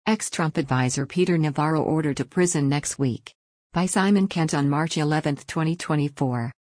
Ex-Trump advisor Peter Navarro ordered to prison next week. By Simon Kent on March 11, 2024.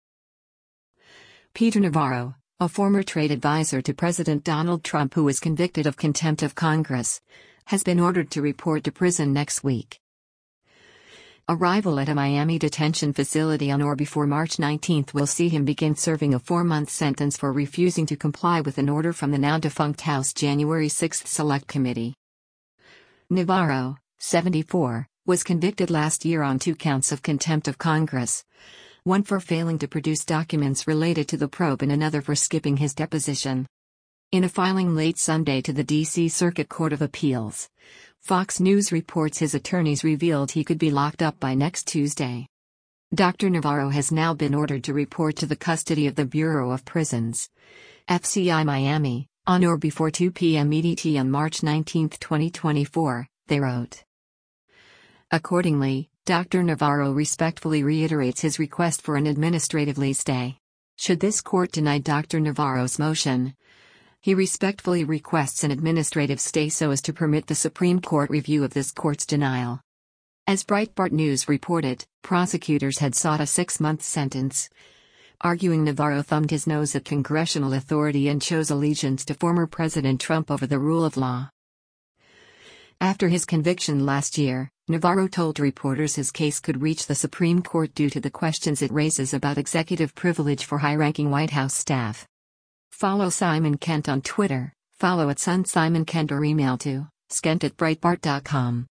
Peter Navarro, a former trade advisor to President Donald Trump who was convicted of contempt of Congress, has been ordered to report to prison next week. Arrival at a Miami detention facility on or before March 19 will see him begin serving a 4-month sentence for refusing to comply with an order from the now-defunct House January 6 Select Committee. Navarro, 74, was convicted last year on 2 counts of contempt of Congress, one for failing to produce documents related to the probe and another for skipping his deposition. In a filing late Sunday to the D.C. Circuit Court of Appeals, Fox News reports his attorneys revealed he could be locked up by next Tuesday. Dr. Navarro has now been ordered to report to the custody of the Bureau of Prisons, FCI Miami, on or before 2 p.m. EDT on March 19, 2024, they wrote. Accordingly, Dr. Navarro respectfully reiterates his request for an administrative stay. Should this court deny Dr. Navarro's motion, he respectfully requests an administrative stay so as to permit the Supreme Court review of this court's denial. As Breitbart News reported, prosecutors had sought a 6-month sentence, arguing Navarro thumbed his nose at congressional authority and chose allegiance to former President Trump over the rule of law. After his conviction last year, Navarro told reporters his case could reach the Supreme Court due to the questions it raises about executive privilege for high-ranking White House staff. Follow Simon Kent on Twitter, follow @SunSimonKent or email to skent@breitbart.com.